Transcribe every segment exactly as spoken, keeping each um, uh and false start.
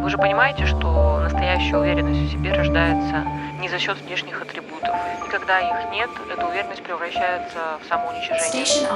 Вы же понимаете, что настоящая уверенность в себе рождается не за счет внешних атрибутов. И когда их нет, эта уверенность превращается в самоуничижение.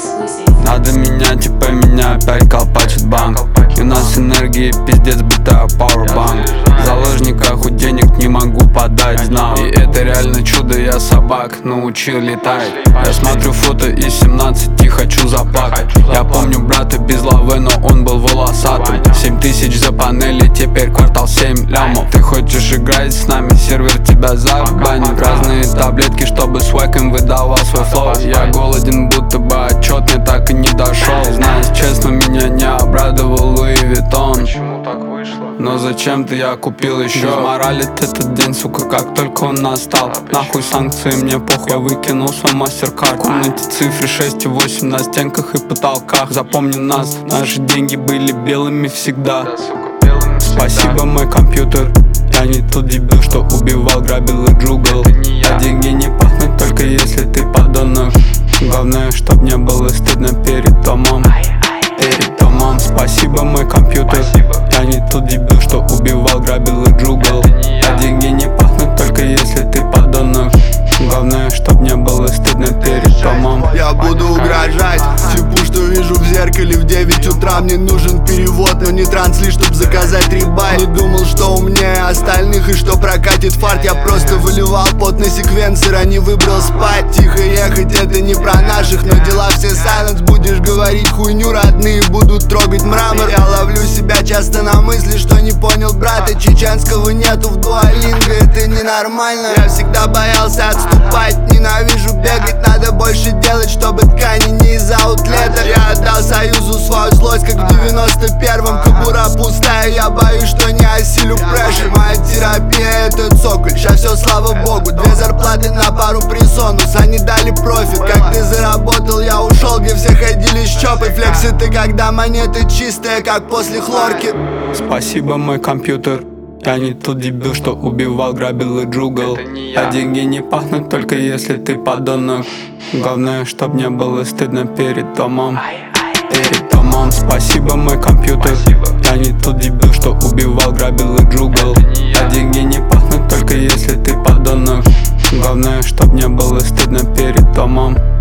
Надо менять и поменять, опять колпачит банк. И у нас энергии пиздец, будто пауэрбанк. В заложниках у денег не могу подать, знал. И это реально чудо, я собак научил летать. Я смотрю фото из семнадцати, хочу заплакать. Я помню брата без лавы, но он был волосатым. Семь тысяч за панели, теперь квартал семь лямов. Ты хочешь играть с нами, сервер тебя забанит. Разные таблетки, чтобы свайк им выдавал свой флоу. Я голоден, будто бы отчет мне так и не дошел. Знаешь, честно, меня не обрадовал Луи Виттон. Почему так вышло? Но зачем-то я купил еще. Моралит этот день, сука, как только он настал. Нахуй санкции, мне похуй, я выкинул свой мастер-карт. В комнате цифры шесть и восемь на стенках и потолках. Запомни нас, наши деньги были белыми всегда. Да, сука, белым всегда. Спасибо, мой компьютер. Я не тот дебил, что убивал, грабил и джугал. А деньги не пахнут, только если ты подонок. Главное, чтоб не было стыдно перед домом. Перед домом. Спасибо, мой компьютер. Я не тот дебил, что убивал, грабил и джугал. А деньги не пахнут, только если ты подонок. Главное, чтоб не было стыдно перед домом. Я буду угрожать типу, что вижу в зеркале в девять утра. Мне нужен перевод, но не трансли, чтоб заказать рибай. Не думал, что умнее остальных и что прокатит фарт. Я просто выливал пот на секвенсор, а не выбрал спать. Тихо ехать, это не про наших, но дела все сайленс. Будешь говорить хуйню, родные будут трогать мрамор. Я ловлю себя часто на мысли, что не понял брата. Чеченского нету в дуалинго, это ненормально. Я всегда боялся отступать, ненавижу бегать. Надо больше делать, чтобы ткани не из аутлета. Я отдал союзу свою злость, как в девяносто первом. Кобура пустая, я боюсь, что не осилю прешер. Моя терапия это цоколь, щас все слава богу. Две зарплаты на пару присонус, они дали профит. Как ты заработал, я ушел, где все ходили с чопой. Флекс это когда монеты чистые, как после хлорки. Спасибо, мой компьютер. Я не тот дебил, что убивал, грабил и джугал. А деньги не пахнут, только если ты подонок. Главное, чтоб не было стыдно перед домом. Перед домом. Спасибо, мой компьютер. Я не тот дебил, что убивал, грабил и джугал. А деньги не пахнут, только если ты подонок. Главное, чтоб не было стыдно перед домом.